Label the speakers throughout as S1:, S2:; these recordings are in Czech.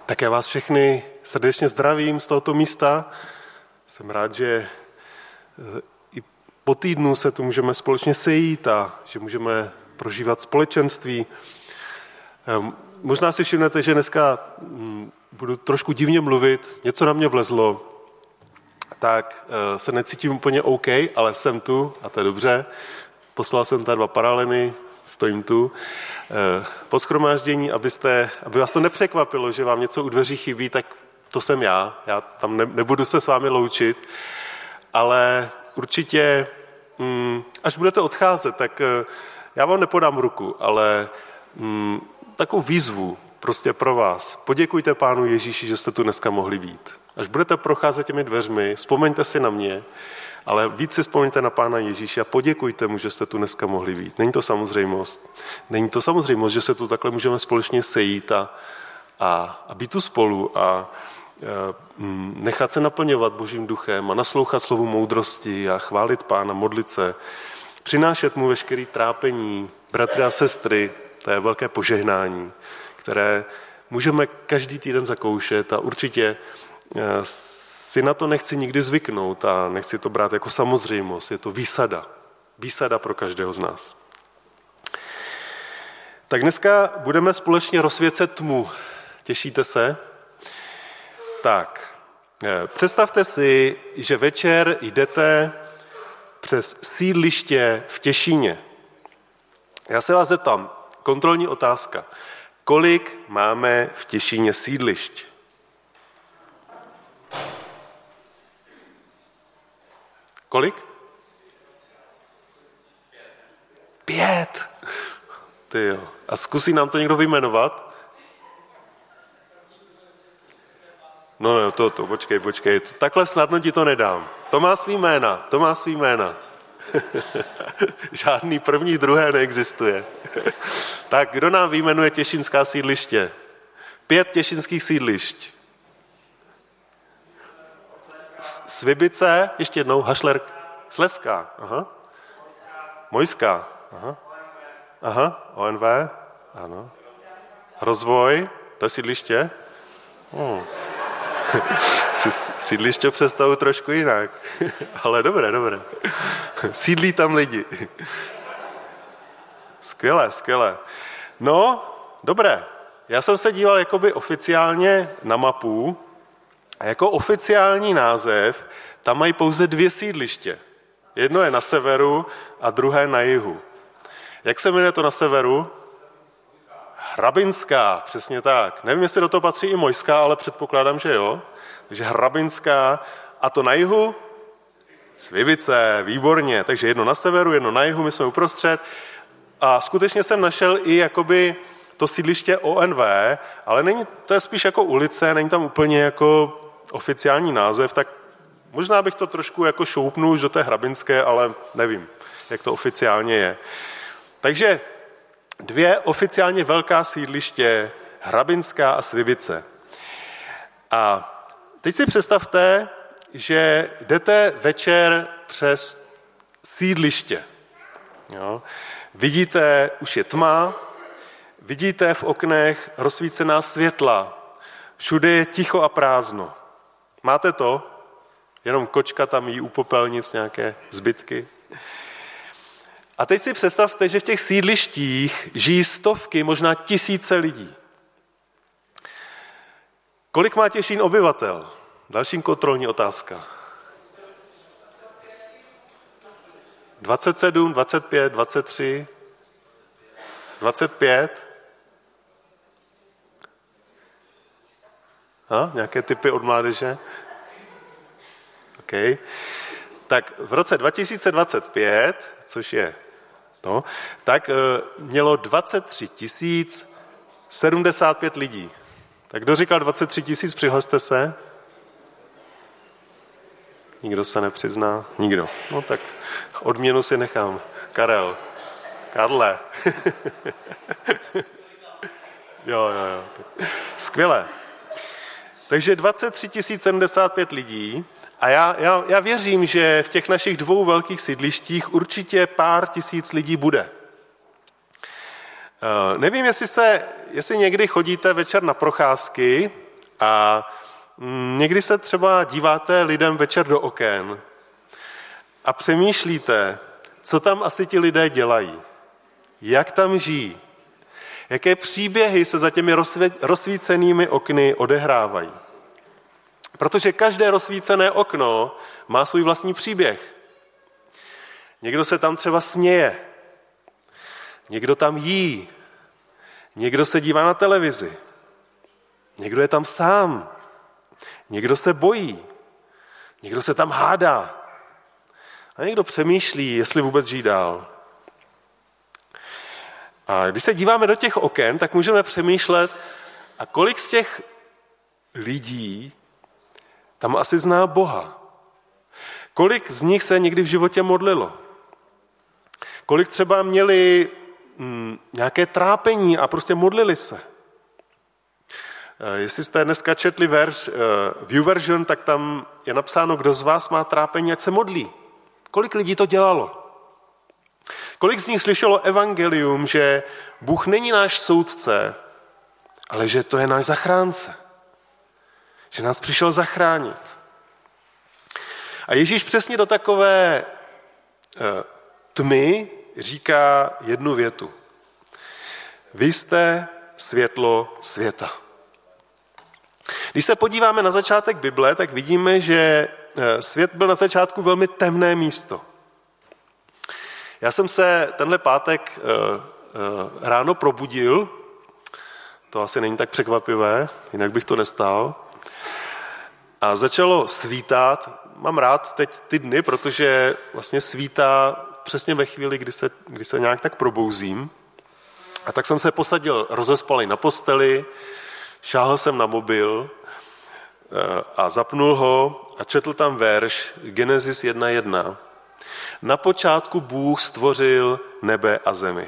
S1: Tak já vás všechny srdečně zdravím z tohoto místa. Jsem rád, že i po týdnu se tu můžeme společně sejít a že můžeme prožívat společenství. Možná si všimnete, že dneska budu trošku divně mluvit, něco na mě vlezlo, tak se necítím úplně OK, ale jsem tu a to je dobře. Poslal jsem tady 2 paraleny, stojím tu. Po shromáždění, aby vás to nepřekvapilo, že vám něco u dveří chybí, tak to jsem já. Já tam nebudu se s vámi loučit, ale určitě, až budete odcházet, tak já vám nepodám ruku, ale takovou výzvu prostě pro vás. Poděkujte Pánu Ježíši, že jste tu dneska mohli být. Až budete procházet těmi dveřmi, vzpomeňte si na mě, ale víc si vzpomeňte na Pána Ježíše a poděkujte mu, že jste tu dneska mohli být. Není to samozřejmost. Není to samozřejmost, že se tu takhle můžeme společně sejít a být tu spolu a nechat se naplňovat Božím duchem a naslouchat slovu moudrosti a chválit Pána, modlit se, přinášet mu veškerý trápení, bratry a sestry, to je velké požehnání, které můžeme každý týden zakoušet a určitě si na to nechci nikdy zvyknout a nechci to brát jako samozřejmost. Je to výsada pro každého z nás. Tak dneska budeme společně rozsvěcet tmu. Těšíte se? Tak, představte si, že večer jdete přes sídliště v Těšíně. Já se vás zeptám, kontrolní otázka. Kolik máme v Těšíně sídlišť? Kolik? 5. Ty jo. A zkusí nám to někdo vyjmenovat? No, počkej. Takhle snadno ti to nedám. To má svý jména. Žádný první, druhé neexistuje. Tak, kdo nám vyjmenuje těšínská sídliště? 5 těšínských sídlišť. Svibice, ještě jednou, Hašler, Slezská, aha. Mojská, aha, ONV, ano. Rozvoj, to je sídliště? Sídliště představuji trošku jinak, ale dobré. Sídlí tam lidi. Skvělé. No, dobré. Já jsem se díval jakoby oficiálně na mapu a jako oficiální název tam mají pouze 2 sídliště. Jedno je na severu a druhé na jihu. Jak se jmenuje to na severu? Hrabinská, přesně tak. Nevím, jestli do toho patří i Mojská, ale předpokládám, že jo. Takže Hrabinská. A to na jihu? Svibice, výborně. Takže jedno na severu, jedno na jihu, my jsme uprostřed. A skutečně jsem našel i jakoby to sídliště ONV, ale to je spíš jako ulice, není tam úplně jako oficiální název, tak možná bych to trošku jako šoupnul už do té Hrabinské, ale nevím, jak to oficiálně je. Takže 2 oficiálně velká sídliště, Hrabinská a Svibice. A teď si představte, že jdete večer přes sídliště. Jo? Vidíte, už je tma, vidíte v oknech rozsvícená světla, všude je ticho a prázdno. Máte to? Jenom kočka tam jí u popelnic nějaké zbytky. A teď si představte, že v těch sídlištích žijí stovky, možná tisíce lidí. Kolik má Těšín obyvatel? Další kontrolní otázka. 27, 25, 23, 25? Nějaké tipy od mládeže? OK. Tak v roce 2025, což je to, tak mělo 23 075 lidí. Tak kdo říkal 23 000, přihlaste se. Nikdo se nepřizná? Nikdo. No tak odměnu si nechám. Karle. jo. Skvělé. Takže 23 075 lidí a já věřím, že v těch našich 2 velkých sídlištích určitě pár tisíc lidí bude. Nevím, jestli někdy chodíte večer na procházky A někdy se třeba díváte lidem večer do oken a přemýšlíte, co tam asi ti lidé dělají, jak tam žijí, jaké příběhy se za těmi rozsvícenými okny odehrávají. Protože každé rozsvícené okno má svůj vlastní příběh. Někdo se tam třeba směje, někdo tam jí, někdo se dívá na televizi, někdo je tam sám, někdo se bojí, někdo se tam hádá a někdo přemýšlí, jestli vůbec žít dál. A když se díváme do těch oken, tak můžeme přemýšlet, a kolik z těch lidí tam asi zná Boha. Kolik z nich se někdy v životě modlilo. Kolik třeba měli nějaké trápení a prostě modlili se. Jestli jste dneska četli verš View-version, tak tam je napsáno, kdo z vás má trápení, ať se modlí. Kolik lidí to dělalo? Kolik z nich slyšelo evangelium, že Bůh není náš soudce, ale že to je náš zachránce. Že nás přišel zachránit. A Ježíš přesně do takové tmy říká jednu větu. Vy jste světlo světa. Když se podíváme na začátek Bible, tak vidíme, že svět byl na začátku velmi temné místo. Já jsem se tenhle pátek ráno probudil, to asi není tak překvapivé, jinak bych to nestál, a začalo svítat. Mám rád teď ty dny, protože vlastně svítá přesně ve chvíli, kdy se nějak tak probouzím. A tak jsem se posadil rozespalý na posteli, šáhl jsem na mobil a zapnul ho a četl tam verš Genesis 1.1. Na počátku Bůh stvořil nebe a zemi.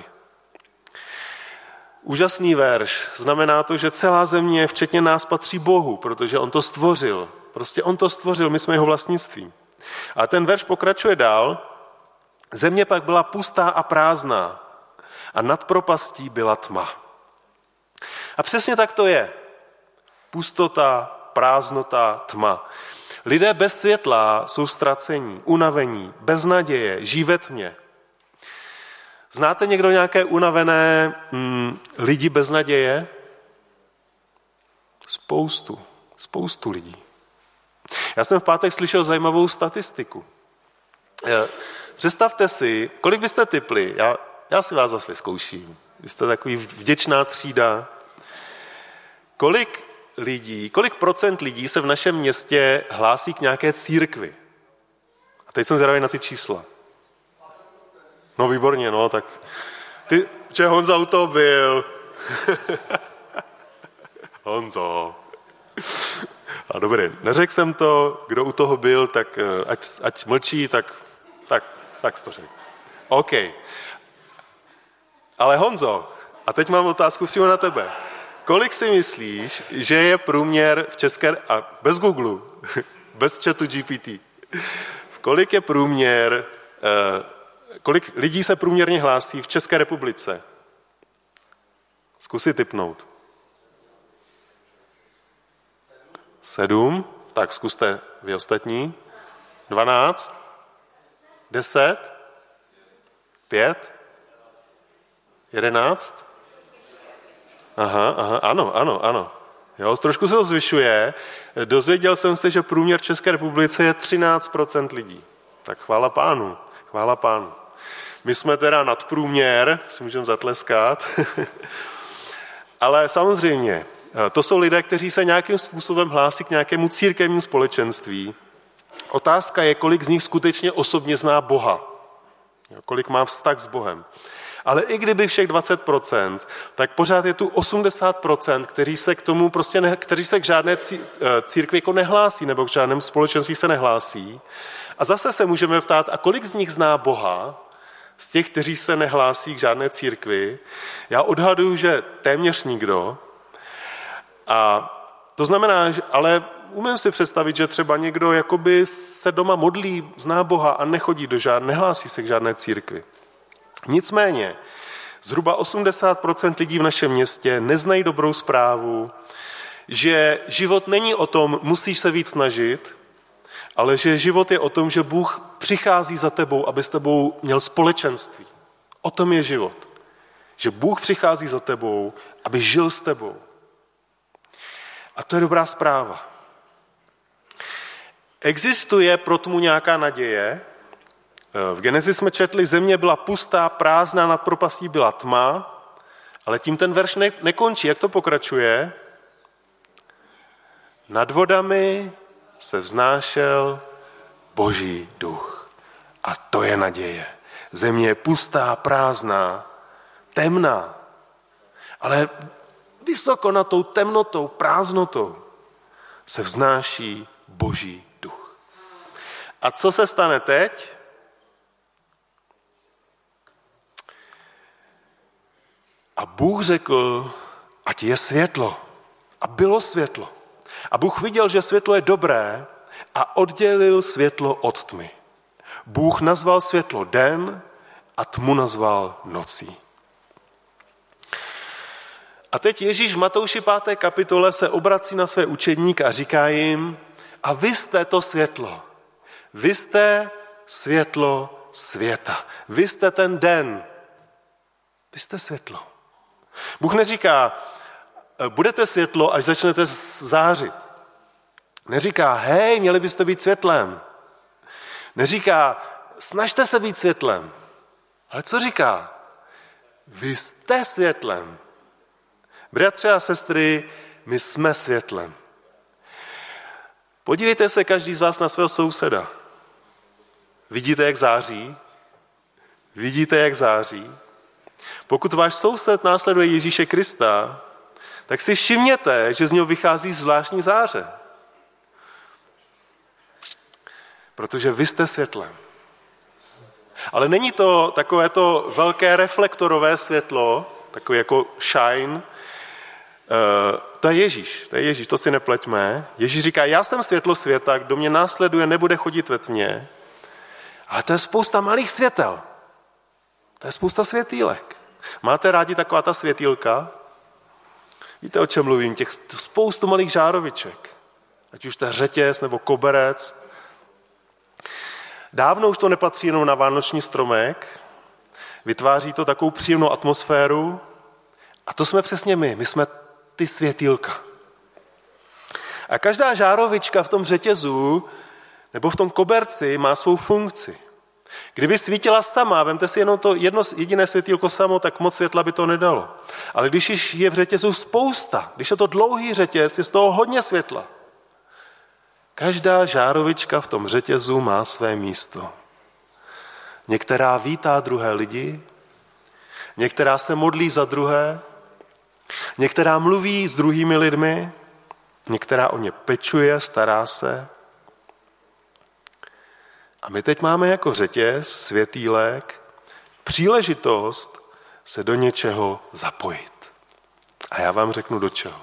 S1: Úžasný verš. Znamená to, že celá země, včetně nás, patří Bohu, protože on to stvořil. Prostě on to stvořil, my jsme jeho vlastnictví. A ten verš pokračuje dál. Země pak byla pustá a prázdná a nad propastí byla tma. A přesně tak to je. Pustota, prázdnota, tma. Lidé bez světla jsou ztracení, unavení, bez naděje, žijí ve tmě. Znáte někdo nějaké unavené lidi bez naděje? Spoustu lidí. Já jsem v pátek slyšel zajímavou statistiku. Představte si, kolik byste tipli, já si vás zase vyzkouším, vy jste takový vděčná třída. Kolik procent lidí se v našem městě hlásí k nějaké církvi? A teď jsem zvědavý na ty čísla. No výborně, no, tak že Honza u toho byl. Honzo. A dobrý, neřekl jsem to, kdo u toho byl, tak ať mlčí, tak to řekl. OK. Ale Honzo, a teď mám otázku přímo na tebe. Kolik si myslíš, že je průměr v České... A bez Google, bez chatu GPT. Kolik je průměr... Kolik lidí se průměrně hlásí v České republice? Zkus si tipnout. 7? Tak zkuste vy ostatní. 12? 10? 5? 11? Aha, ano. Jo, trošku se to zvyšuje. Dozvěděl jsem se, že průměr v České republice je 13% lidí. Tak chvála pánu. My jsme teda nadprůměr, si můžeme zatleskat. Ale samozřejmě, to jsou lidé, kteří se nějakým způsobem hlásí k nějakému církevnímu společenství. Otázka je, kolik z nich skutečně osobně zná Boha. Kolik má vztah s Bohem. Ale i kdyby všech 20%, tak pořád je tu 80%, kteří se k žádné církvi jako nehlásí, nebo k žádném společenství se nehlásí. A zase se můžeme ptát, a kolik z nich zná Boha, z těch, kteří se nehlásí k žádné církvi? Já odhaduju, že téměř nikdo. A to znamená, ale umím si představit, že třeba někdo jakoby se doma modlí, zná Boha a nehlásí se k žádné církvi. Nicméně, zhruba 80% lidí v našem městě neznají dobrou zprávu, že život není o tom, musíš se víc snažit, ale že život je o tom, že Bůh přichází za tebou, aby s tebou měl společenství. O tom je život. Že Bůh přichází za tebou, aby žil s tebou. A to je dobrá zpráva. Existuje pro tomu nějaká naděje. V Genezi jsme četli, země byla pustá, prázdná, nad propastí byla tma, ale tím ten verš nekončí. Jak to pokračuje? Nad vodami se vznášel Boží duch. A to je naděje. Země je pustá, prázdná, temná, ale vysoko nad tou temnotou, prázdnotou se vznáší Boží duch. A co se stane teď? A Bůh řekl, ať je světlo. A bylo světlo. A Bůh viděl, že světlo je dobré a oddělil světlo od tmy. Bůh nazval světlo den a tmu nazval nocí. A teď Ježíš v Matouši 5. kapitole se obrací na své učedníky a říká jim, a vy jste to světlo. Vy jste světlo světa. Vy jste ten den. Vy jste světlo. Bůh neříká, budete světlo, až začnete zářit. Neříká, hej, měli byste být světlem. Neříká, snažte se být světlem. Ale co říká? Vy jste světlem. Bratři a sestry, my jsme světlem. Podívejte se každý z vás na svého souseda. Vidíte, jak září? Vidíte, jak září? Pokud váš soused následuje Ježíše Krista, tak si všimněte, že z něho vychází zvláštní záře. Protože vy jste světlem. Ale není to takové to velké reflektorové světlo, takové jako shine. To je Ježíš, to si nepleťme. Ježíš říká, já jsem světlo světa, kdo mě následuje, nebude chodit ve tmě. Ale to je spousta malých světel. To je spousta světýlek. Máte rádi taková ta světýlka? Víte, o čem mluvím? Těch spoustu malých žároviček. Ať už to je řetěz nebo koberec. Dávno už to nepatří jenom na vánoční stromek. Vytváří to takovou příjemnou atmosféru. A to jsme přesně my. My jsme ty světýlka. A každá žárovička v tom řetězu nebo v tom koberci má svou funkci. Kdyby svítila sama, vemte si jenom to jedno jediné světýlko samo, tak moc světla by to nedalo. Ale když je v řetězu spousta, když je to dlouhý řetěz, je z toho hodně světla. Každá žárovička v tom řetězu má své místo. Některá vítá druhé lidi, některá se modlí za druhé, některá mluví s druhými lidmi, některá o ně pečuje, stará se. A my teď máme jako řetěz, světýlek, příležitost se do něčeho zapojit. A já vám řeknu do čeho.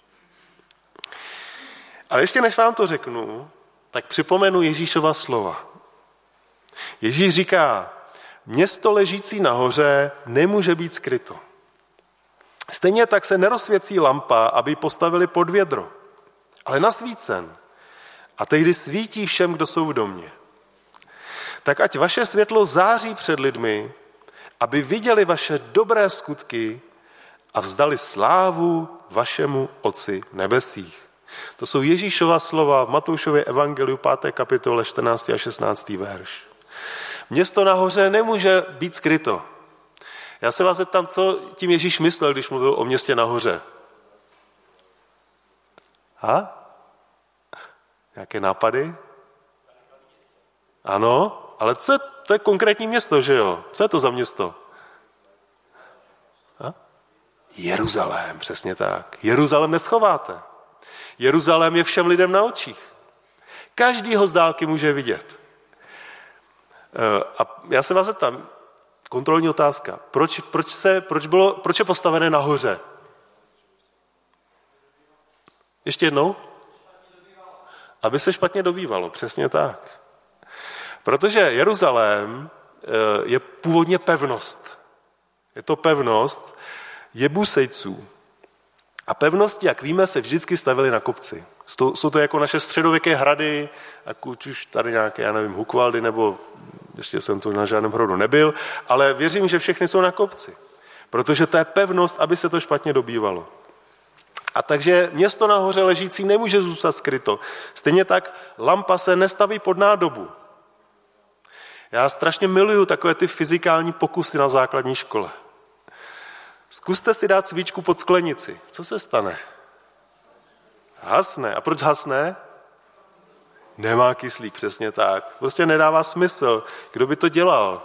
S1: Ale ještě než vám to řeknu, tak připomenu Ježíšova slova. Ježíš říká, město ležící nahoře nemůže být skryto. Stejně tak se nerozsvěcí lampa, aby ji postavili pod vědro, ale nasvícen. A tehdy svítí všem, kdo jsou v domě. Tak ať vaše světlo září před lidmi, aby viděli vaše dobré skutky a vzdali slávu vašemu Otci nebesích. To jsou Ježíšova slova v Matoušově evangeliu 5. kapitole 14. a 16. verš. Město nahoře nemůže být skryto. Já se vás zeptám, co tím Ježíš myslel, když mluvil o městě nahoře. Jaké nápady? Ano, ale to je konkrétní město, že jo? Co je to za město? Jeruzalém, přesně tak. Jeruzalém neschováte. Jeruzalém je všem lidem na očích. Každý ho z dálky může vidět. A já se vás zeptám, kontrolní otázka. Proč je postavené nahoře? Ještě jednou? Aby se špatně dobývalo, přesně tak. Protože Jeruzalém je původně pevnost. Je to pevnost Jebusejců. A pevnosti, jak víme, se vždycky stavily na kopci. Jsou to jako naše středověké hrady, ať už tady nějaké, já nevím, Hukvaldy, nebo ještě jsem tu na žádném hradu nebyl, ale věřím, že všechny jsou na kopci. Protože to je pevnost, aby se to špatně dobývalo. A takže město nahoře ležící nemůže zůstat skryto. Stejně tak lampa se nestaví pod nádobu. Já strašně miluju takové ty fyzikální pokusy na základní škole. Zkuste si dát svíčku pod sklenici. Co se stane? Hasne. A proč hasne? Nemá kyslík, přesně tak. Prostě nedává smysl. Kdo by to dělal?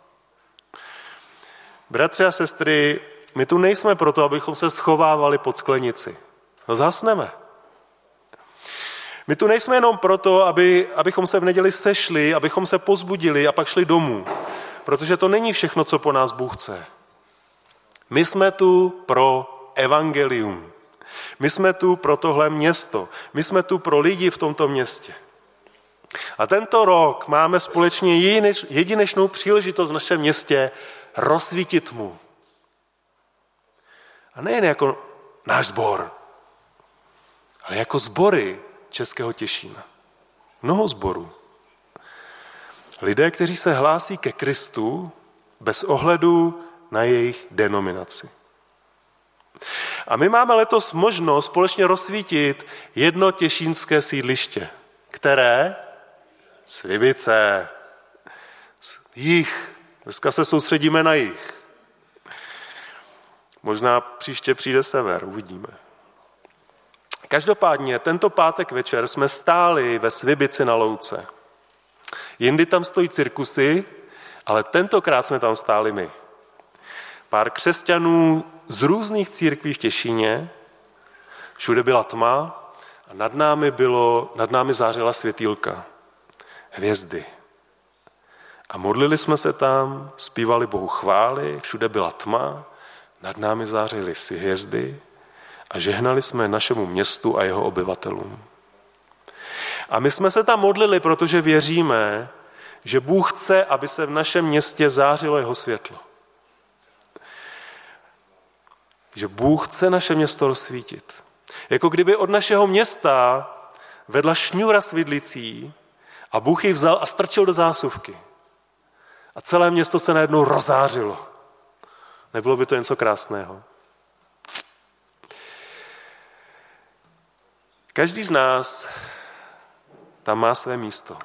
S1: Bratři a sestry, my tu nejsme proto, abychom se schovávali pod sklenici. No zhasneme. My tu nejsme jenom proto, abychom se v neděli sešli, abychom se povzbudili a pak šli domů. Protože to není všechno, co po nás Bůh chce. My jsme tu pro evangelium. My jsme tu pro tohle město. My jsme tu pro lidi v tomto městě. A tento rok máme společně jedinečnou příležitost v našem městě rozsvítit mu. A nejen jako náš sbor, ale jako sbory Českého Těšína. Mnoho sborů. Lidé, kteří se hlásí ke Kristu bez ohledu na jejich denominaci. A my máme letos možnost společně rozsvítit jedno těšínské sídliště. Které? Slibice. Jih. Dneska se soustředíme na jih. Možná příště přijde sever, uvidíme. Každopádně tento pátek večer jsme stáli ve Slibici na louce. Jindy tam stojí cirkusy, ale tentokrát jsme tam stáli my. Pár křesťanů z různých církví v Těšíně, všude byla tma a nad námi zářila světýlka, hvězdy. A modlili jsme se tam, zpívali Bohu chvály, všude byla tma, nad námi zářily si hvězdy a žehnali jsme našemu městu a jeho obyvatelům. A my jsme se tam modlili, protože věříme, že Bůh chce, aby se v našem městě zářilo jeho světlo. Že Bůh chce naše město rozsvítit. Jako kdyby od našeho města vedla šňůra svidlicí a Bůh ji vzal a strčil do zásuvky. A celé město se najednou rozářilo. Nebylo by to něco krásného? Každý z nás tam má své místo.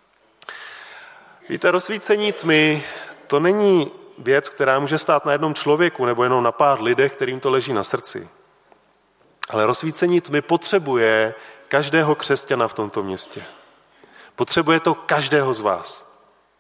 S1: Víte, rozsvícení tmy, to není věc, která může stát na jednom člověku nebo jenom na pár lidech, kterým to leží na srdci. Ale rozsvícení tmy potřebuje každého křesťana v tomto městě. Potřebuje to každého z vás.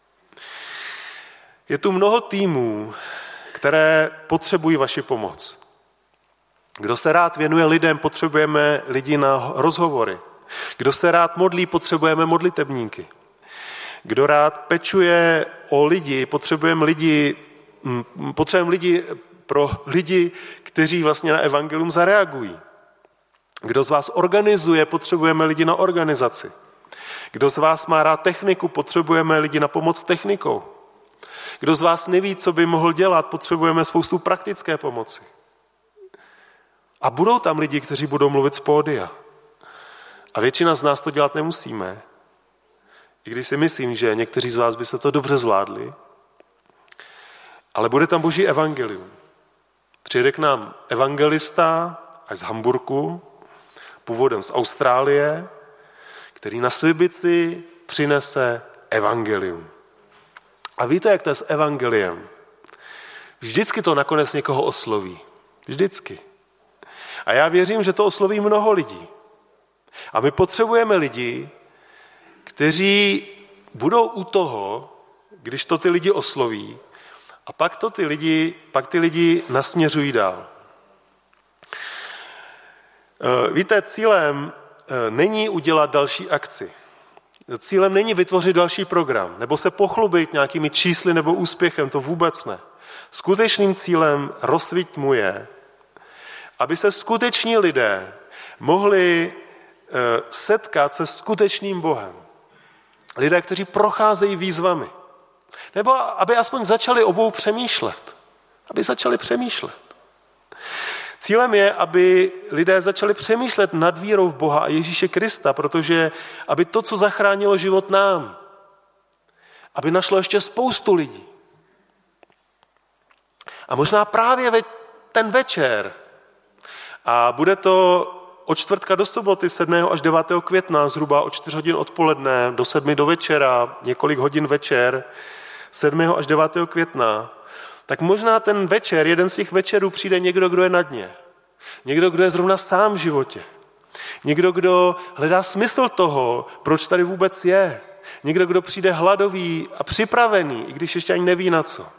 S1: Je tu mnoho týmů, které potřebují vaši pomoc. Kdo se rád věnuje lidem, potřebujeme lidi na rozhovory. Kdo se rád modlí, potřebujeme modlitebníky. Kdo rád pečuje o lidi, potřebujeme lidi pro lidi, kteří vlastně na evangelium zareagují. Kdo z vás organizuje, potřebujeme lidi na organizaci. Kdo z vás má rád techniku, potřebujeme lidi na pomoc technikou. Kdo z vás neví, co by mohl dělat, potřebujeme spoustu praktické pomoci. A budou tam lidi, kteří budou mluvit z pódia. A většina z nás to dělat nemusíme. I když si myslím, že někteří z vás by se to dobře zvládli, ale bude tam Boží evangelium. Přijde k nám evangelista až z Hamburku, původem z Austrálie, který na Slibici přinese evangelium. A víte, jak to je s evangeliem? Vždycky to nakonec někoho osloví. Vždycky. A já věřím, že to osloví mnoho lidí. A my potřebujeme lidi, kteří budou u toho, když to ty lidi osloví, a pak ty lidi nasměřují dál. Víte, cílem není udělat další akci. Cílem není vytvořit další program, nebo se pochlubit nějakými čísly nebo úspěchem, to vůbec ne. Skutečným cílem rozsvíť mu je, aby se skuteční lidé mohli setkat se skutečným Bohem. Lidé, kteří procházejí výzvami. Nebo aby aspoň začali obou přemýšlet. Aby začali přemýšlet. Cílem je, aby lidé začali přemýšlet nad vírou v Boha a Ježíše Krista, protože aby to, co zachránilo život nám, aby našlo ještě spoustu lidí. A možná právě ten večer, a bude to od čtvrtka do soboty 7. až 9. května, zhruba od 4 hodin odpoledne do 7 do večera, několik hodin večer, 7. až 9. května, tak možná ten večer, jeden z těch večerů přijde někdo, kdo je na dně. Někdo, kdo je zrovna sám v životě. Někdo, kdo hledá smysl toho, proč tady vůbec je. Někdo, kdo přijde hladový a připravený, i když ještě ani neví na co.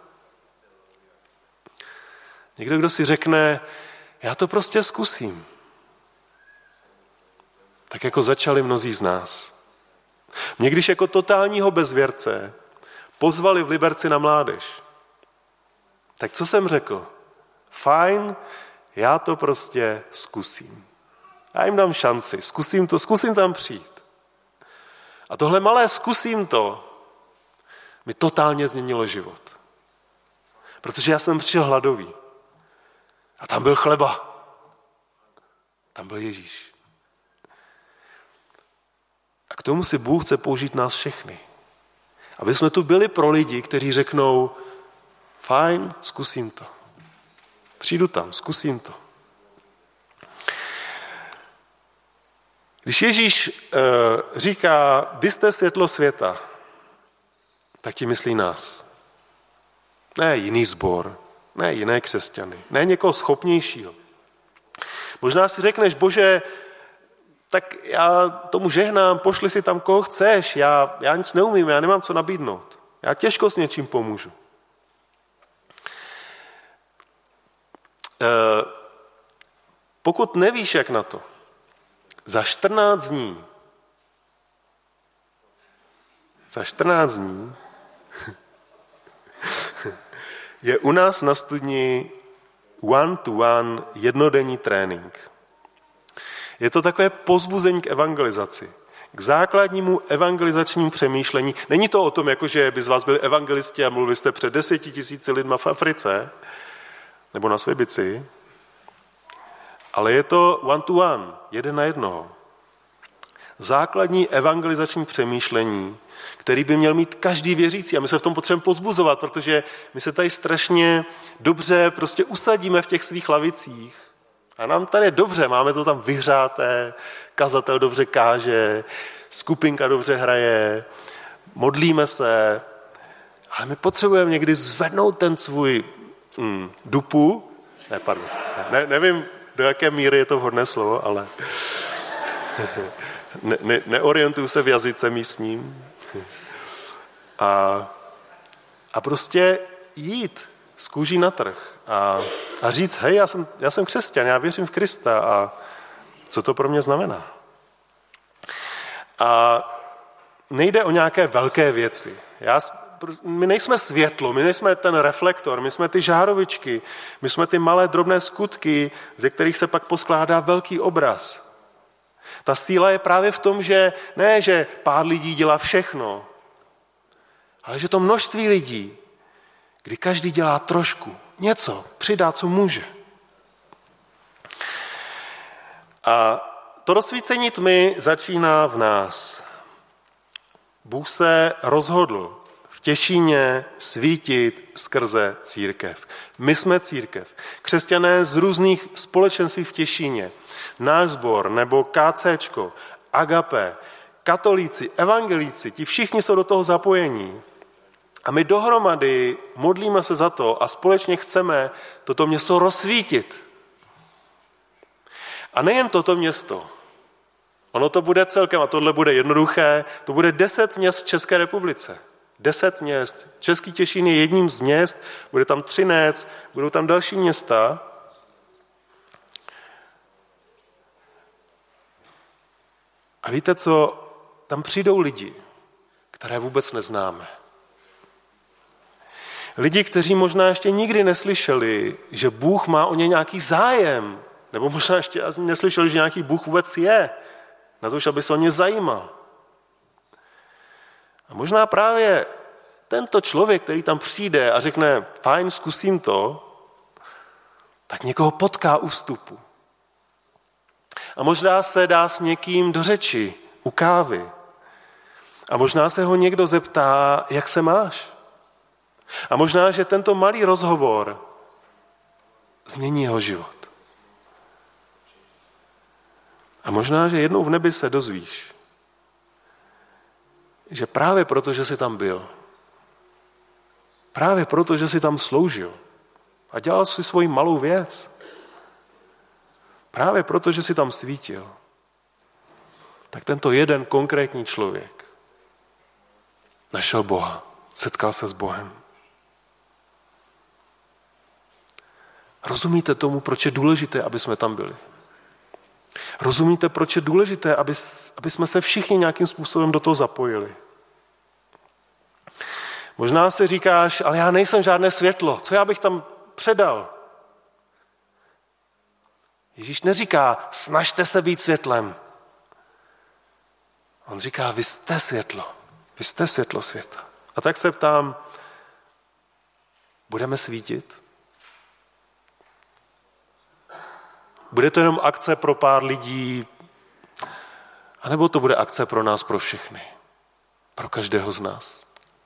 S1: Někdo, kdo si řekne, já to prostě zkusím. Tak jako začali mnozí z nás. Mě když jako totálního bezvěrce pozvali v Liberci na mládež, tak co jsem řekl? Fajn, já to prostě zkusím. Já jim dám šanci, zkusím tam přijít. A tohle malé zkusím to mi totálně změnilo život. Protože já jsem přišel hladový. A tam byl chleba. Tam byl Ježíš. A k tomu si Bůh chce použít nás všechny. Aby jsme tu byli pro lidi, kteří řeknou, fajn, zkusím to. Přijdu tam, zkusím to. Když Ježíš říká, vy jste světlo světa, tak ti myslí nás. Ne jiný sbor, ne jiné křesťany, ne někoho schopnějšího. Možná si řekneš, Bože, tak já tomu žehnám, pošli si tam, koho chceš, já nic neumím, já nemám co nabídnout. Já těžko s něčím pomůžu. Pokud nevíš, jak na to, za 14 dní je u nás na studni one-to-one jednodenní trénink. Je to takové povzbuzení k evangelizaci, k základnímu evangelizačnímu přemýšlení. Není to o tom, jakože by z vás byli evangelisti a mluvili jste před 10 000 lidma v Africe nebo na Svěbici, ale je to one-to-one, jeden na jednoho. Základní evangelizační přemýšlení, který by měl mít každý věřící. A my se v tom potřebujeme povzbuzovat, protože my se tady strašně dobře prostě usadíme v těch svých lavicích. A nám tady je dobře, máme to tam vyhřáté, kazatel dobře káže, skupinka dobře hraje, modlíme se, ale my potřebujeme někdy zvednout ten svůj dupu, nevím, do jaké míry je to vhodné slovo, ale neorientuju se v jazyce místním. A prostě jít z kůží na trh a říct, hej, já jsem křesťan, já věřím v Krista a co to pro mě znamená. A nejde o nějaké velké věci. My nejsme světlo, my nejsme ten reflektor, my jsme ty žárovičky, my jsme ty malé drobné skutky, ze kterých se pak poskládá velký obraz. Ta síla je právě v tom, že ne, že pár lidí dělá všechno, ale že to množství lidí, kdy každý dělá trošku, něco, přidá, co může. A to rozsvícení tmy začíná v nás. Bůh se rozhodl v Těšíně svítit skrze církev. My jsme církev. Křesťané z různých společenství v Těšíně, náš sbor nebo KCčko, Agape, katolíci, evangelíci, ti všichni jsou do toho zapojení. A my dohromady modlíme se za to a společně chceme toto město rozsvítit. A nejen toto město. Ono to bude celkem, a tohle bude jednoduché, to bude 10 měst v České republice. 10 měst. Český Těšín je jedním z měst, bude tam Třinec, budou tam další města. A víte co? Tam přijdou lidi, které vůbec neznáme. Lidi, kteří možná ještě nikdy neslyšeli, že Bůh má o ně nějaký zájem, nebo možná ještě neslyšeli, že nějaký Bůh vůbec je, na to, aby se o ně zajímal. A možná právě tento člověk, který tam přijde a řekne, fajn, zkusím to, tak někoho potká u vstupu. A možná se dá s někým do řeči, u kávy. A možná se ho někdo zeptá, jak se máš. A možná, že tento malý rozhovor změní jeho život. A možná, že jednou v nebi se dozvíš, že právě proto, že jsi tam byl, právě proto, že jsi tam sloužil a dělal si svoji malou věc, právě proto, že jsi tam svítil, tak tento jeden konkrétní člověk našel Boha, setkal se s Bohem. Rozumíte tomu, proč je důležité, aby jsme tam byli? Rozumíte, proč je důležité, aby jsme se všichni nějakým způsobem do toho zapojili? Možná si říkáš, ale já nejsem žádné světlo, co já bych tam předal? Ježíš neříká, snažte se být světlem. On říká, vy jste světlo světa. A tak se ptám, budeme svítit? Bude to jenom akce pro pár lidí, anebo to bude akce pro nás, pro všechny, pro každého z nás?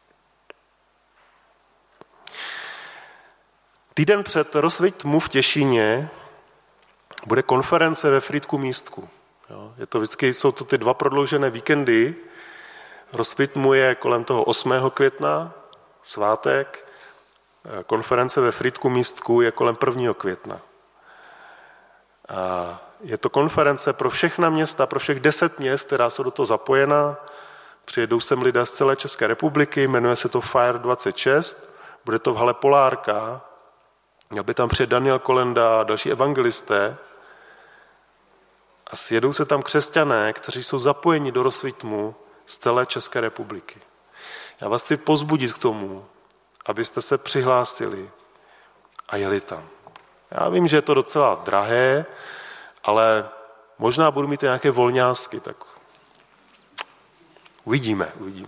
S1: Týden před Rozsviť tmu v Těšíně bude konference ve Frýdku Místku. Jsou to ty 2 prodloužené víkendy. Rozsviť tmu je kolem toho 8. května, svátek. Konference ve Frýdku Místku je kolem 1. května. A je to konference pro všechna města, pro všech 10 měst, která jsou do toho zapojena. Přijedou sem lidé z celé České republiky, jmenuje se to Fire 26, bude to v hale Polárka. Měl by tam přijet Daniel Kolenda a další evangelisté. A sjedou se tam křesťané, kteří jsou zapojeni do Rozsviť tmu z celé České republiky. Já vás chci povzbudit k tomu, abyste se přihlásili a jeli tam. Já vím, že je to docela drahé, ale možná budu mít nějaké volňásky, tak uvidíme.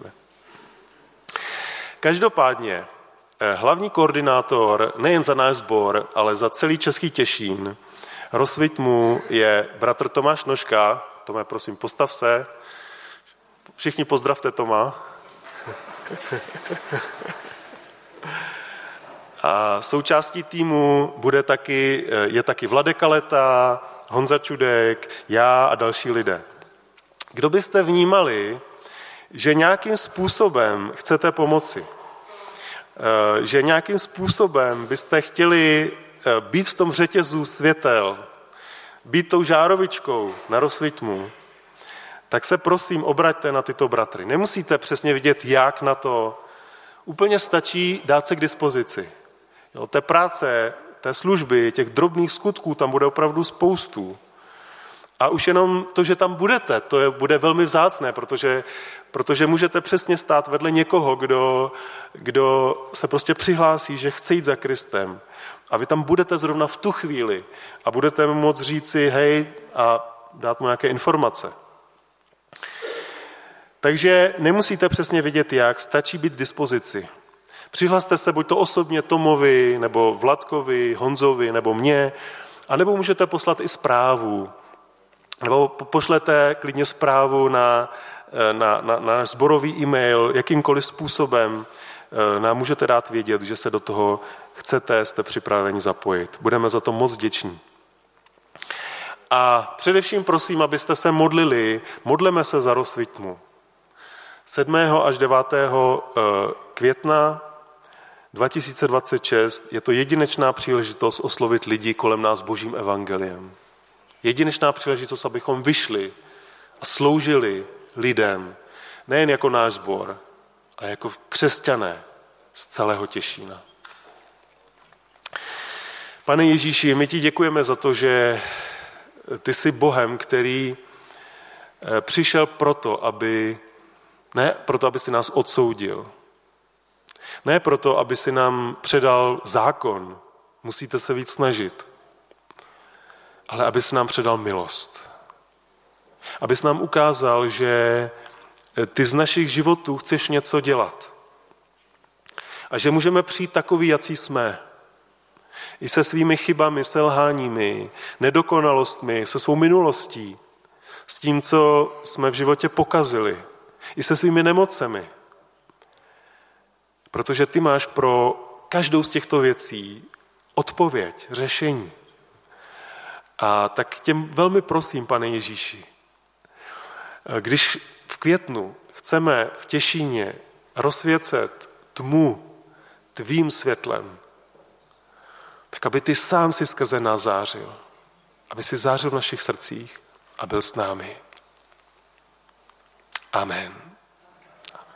S1: Každopádně hlavní koordinátor nejen za náš sbor, ale za celý Český Těšín Rozsviť tmu je bratr Tomáš Nožka. Tome, prosím, postav se. Všichni pozdravte Toma. A součástí týmu je taky Vladek Kaleta, Honza Čudek, já a další lidé. Kdo byste vnímali, že nějakým způsobem chcete pomoci, že nějakým způsobem byste chtěli být v tom řetězu světel, být tou žárovičkou na Rozsviť tmu, tak se prosím obraťte na tyto bratry. Nemusíte přesně vidět, jak na to. Úplně stačí dát se k dispozici. Té práce, té služby, těch drobných skutků tam bude opravdu spoustu. A už jenom to, že tam budete, bude velmi vzácné, protože můžete přesně stát vedle někoho, kdo se prostě přihlásí, že chce jít za Kristem. A vy tam budete zrovna v tu chvíli a budete moct říci hej a dát mu nějaké informace. Takže nemusíte přesně vědět jak, stačí být v dispozici. Přihlaste se buď to osobně Tomovi, nebo Vladkovi, Honzovi, nebo mně, anebo můžete poslat i zprávu. Nebo pošlete klidně zprávu na náš sborový e-mail, jakýmkoliv způsobem nám můžete dát vědět, že se do toho jste připraveni zapojit. Budeme za to moc vděční. A především prosím, abyste se modleme se za Rozsviť tmu. 7. až 9. května 2026 je to jedinečná příležitost oslovit lidi kolem nás Božím evangeliem. Jedinečná příležitost, abychom vyšli a sloužili lidem, nejen jako náš sbor, ale jako křesťané z celého Těšína. Pane Ježíši, my ti děkujeme za to, že ty jsi Bohem, který přišel ne proto, aby si nás odsoudil, ne proto, aby si nám předal zákon, musíte se víc snažit, ale aby si nám předal milost. Aby si nám ukázal, že ty z našich životů chceš něco dělat. A že můžeme přijít takový, jací jsme. I se svými chybami, selháními, nedokonalostmi, se svou minulostí, s tím, co jsme v životě pokazili, i se svými nemocemi. Protože ty máš pro každou z těchto věcí odpověď, řešení. A tak tě velmi prosím, Pane Ježíši, když v květnu chceme v Těšíně rozsvěcet tmu tvým světlem, tak aby ty sám si skrze nás zářil. Aby si zářil v našich srdcích a byl s námi. Amen.